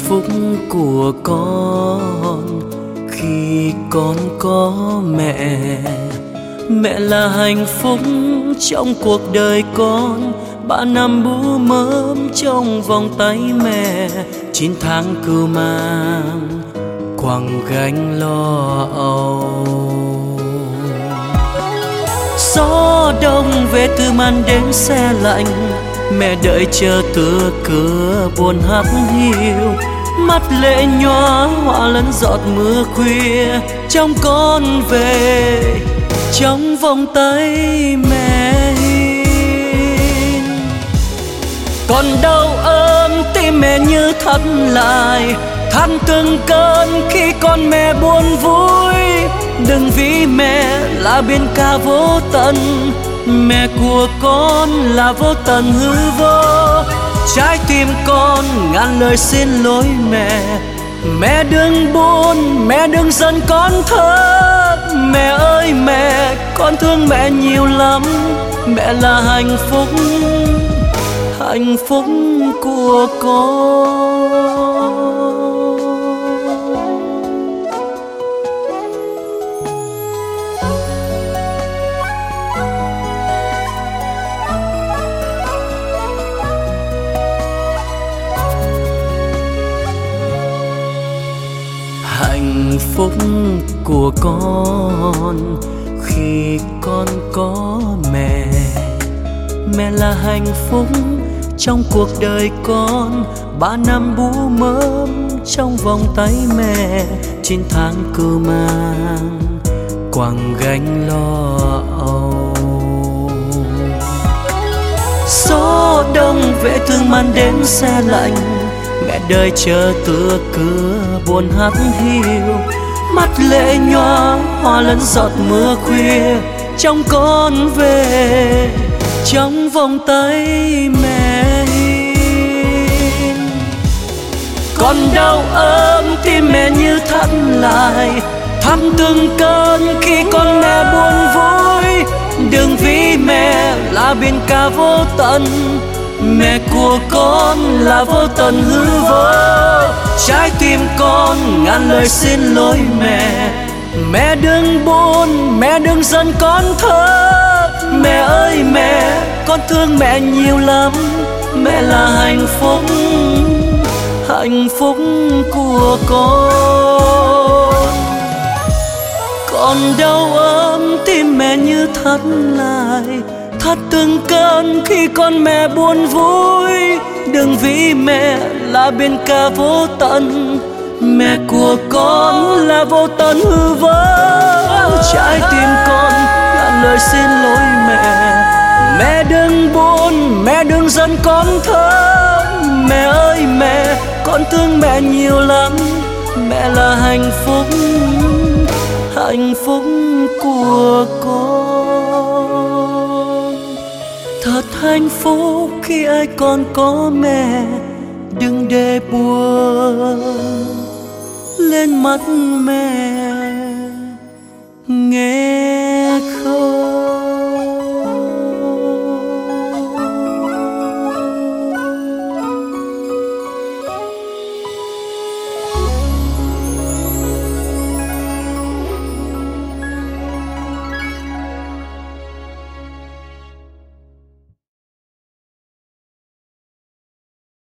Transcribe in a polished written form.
phúc của con khi con có mẹ. Mẹ là hạnh phúc trong cuộc đời con, 3 năm bú mớm trong vòng tay mẹ, 9 tháng cưu mang quẳng gánh lo âu. Gió đông về từ màn đêm se lạnh, mẹ đợi chờ tựa cửa buồn hắt hiu. Mắt lệ nhòa hoa lẫn giọt mưa khuya, trong con về trong vòng tay mẹ hiền. Còn đau ôm tim mẹ như thắt lại, than từng cơn khi con mẹ buồn vui. Đừng vì mẹ là biển cả vô tận, mẹ của con là vô tận hư vô. Trái tim con ngàn lời xin lỗi mẹ. Mẹ đừng buồn, mẹ đừng giận con thơ. Mẹ ơi mẹ, con thương mẹ nhiều lắm. Mẹ là hạnh phúc của con. Hạnh phúc của con khi con có mẹ. Mẹ là hạnh phúc trong cuộc đời con, 3 năm bú mớm trong vòng tay mẹ, 9 tháng cưu mang quẳng gánh lo âu. Gió đông về thương màn đêm se lạnh, mẹ đợi chờ tựa cửa buồn hắt hiu. Mắt lệ nhòa hoa lẫn giọt mưa khuya, trong con về trong vòng tay mẹ hiền. Còn đau ôm tim mẹ như thắt lại, thăm từng cơn khi con mẹ buồn vui. Đừng vì mẹ là biển cả vô tận, mẹ của con là vô tận hư vô. Trái tim con ngàn lời xin lỗi mẹ. Mẹ đừng buồn, mẹ đừng giận con thơ. Mẹ ơi mẹ, con thương mẹ nhiều lắm. Mẹ là hạnh phúc của con. Còn đau ôm tim mẹ như thắt lại, thắt từng cơn khi con mẹ buồn vui. Đừng vì mẹ là biển cả vô tận, mẹ của con là vô tận hư vô. Trái tim con ngàn lời xin lỗi mẹ. Mẹ đừng buồn, mẹ đừng giận con thơ. Mẹ ơi mẹ, con thương mẹ nhiều lắm. Mẹ là hạnh phúc của con. Thật hạnh phúc khi ai còn có mẹ. Đừng để buồn lên mắt mẹ.